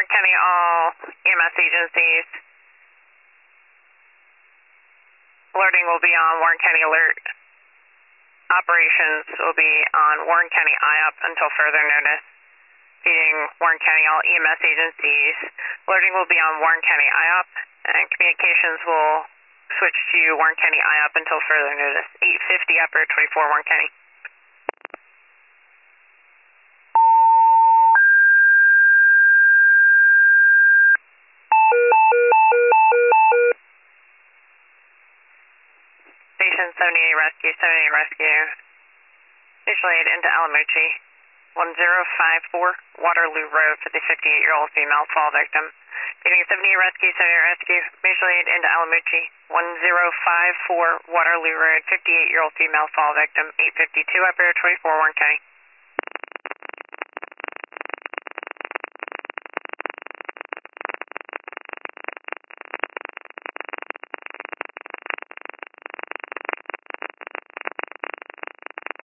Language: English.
Warren County, all EMS agencies. Alerting will be on Warren County Alert. Operations will be on Warren County IOP until further notice. Feeding Warren County, all EMS agencies. Alerting will be on Warren County IOP, and communications will switch to Warren County IOP until further notice. 850 Upper 24 Warren County. Station 78 Rescue, 78 Rescue. Visual aid into Alamucci. 1054 Waterloo Road for the 58-year-old female fall victim. Getting 78 Rescue, 78 Rescue. Visual aid into Alamucci. 1054 Waterloo Road, 58-year-old female fall victim. 852 Upper 24 Warren County.